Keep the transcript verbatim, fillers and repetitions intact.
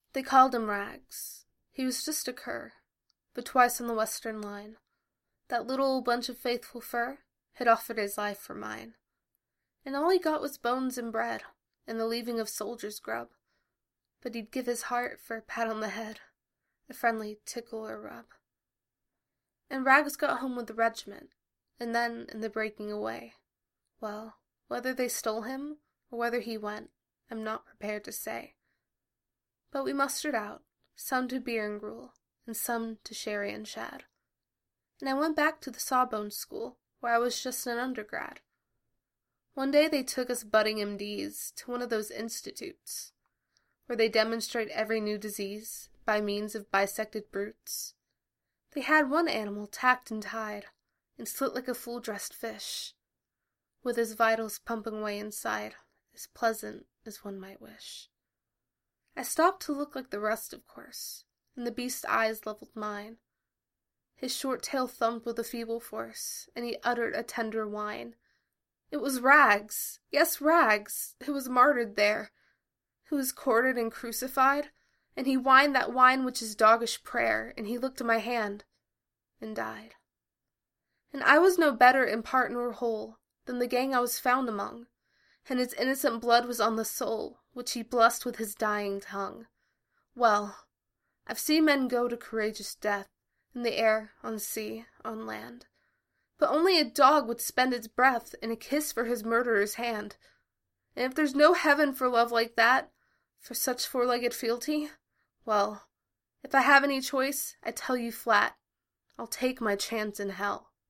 They called him Rags. He was just a cur, but twice on the western line, that little old bunch of faithful fur had offered his life for mine. And all he got was bones and bread, and the leaving of soldiers' grub. But he'd give his heart for a pat on the head, a friendly tickle or rub. And Rags got home with the regiment, and then in the breaking away, well, whether they stole him, or whether he went, I'm not prepared to say. But we mustered out, some to beer and gruel, and some to sherry and shad. And I went back to the Sawbones School, where I was just an undergrad. One day they took us budding M Ds to one of those institutes, where they demonstrate every new disease by means of bisected brutes. They had one animal tacked and tied, and slit like a full-dressed fish, with his vitals pumping away inside, as pleasant as one might wish. I stopped to look like the rest, of course, and the beast's eyes leveled mine. His short tail thumped with a feeble force, and he uttered a tender whine. It was Rags, yes, Rags, who was martyred there, who was quartered and crucified, and he whined that whine which is doggish prayer, and he looked at my hand, and died. And I was no better in part nor whole than the gang I was found among, and his innocent blood was on the soul, which he blessed with his dying tongue. Well, I've seen men go to courageous death, in the air, on sea, on land, but only a dog would spend its breath in a kiss for his murderer's hand. And if there's no heaven for love like that, for such four-legged fealty, well, if I have any choice, I tell you flat, I'll take my chance in hell.